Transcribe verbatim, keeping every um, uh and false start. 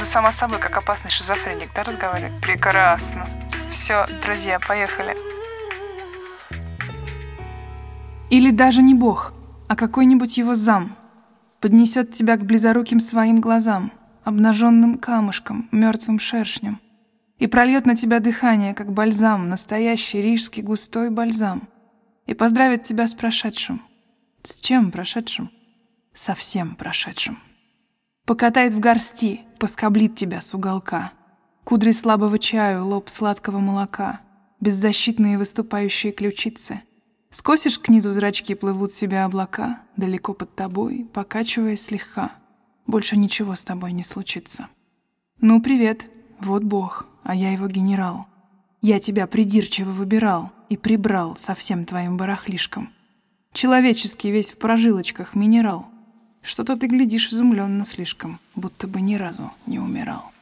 сама с собой, как опасный шизофреник, да, разговаривать? Прекрасно. Все, друзья, поехали. Или даже не Бог, а какой-нибудь его зам поднесет тебя к близоруким своим глазам, обнаженным камушком, мертвым шершнем, и прольет на тебя дыхание, как бальзам, настоящий рижский густой бальзам, и поздравит тебя с прошедшим. С чем прошедшим? Со всем прошедшим. Покатает в горсти, поскоблит тебя с уголка, кудри слабого чаю, лоб сладкого молока, беззащитные выступающие ключицы. Скосишь к низу зрачки, плывут себе облака, далеко под тобой, покачиваясь слегка. Больше ничего с тобой не случится. Ну, привет, вот Бог, а я его генерал. Я тебя придирчиво выбирал и прибрал со всем твоим барахлишком. Человеческий весь в прожилочках минерал. Что-то ты глядишь изумленно слишком, будто бы ни разу не умирал.